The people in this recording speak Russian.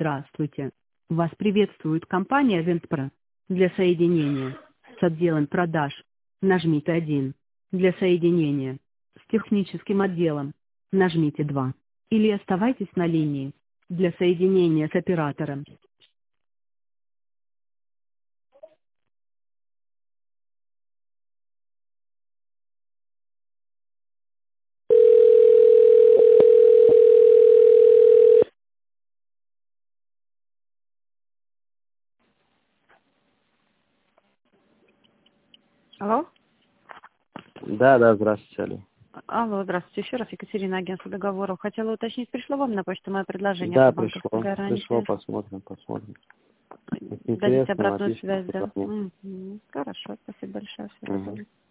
Здравствуйте. Вас приветствует компания Вентпро. Для соединения с отделом продаж нажмите 1. Для соединения с техническим отделом нажмите 2. Или оставайтесь на линии. Для соединения с оператором. Алло? Да, да, здравствуйте, алло. Алло, здравствуйте. Еще раз Екатерина, агентство договоров. Хотела уточнить, пришло вам на почту мое предложение Да, по банковской пришло, гарантии? посмотрим. Если Дадите интересно, обратную отлично, связь, да? позвоню. Хорошо, спасибо большое. Всего Мгм. доброго.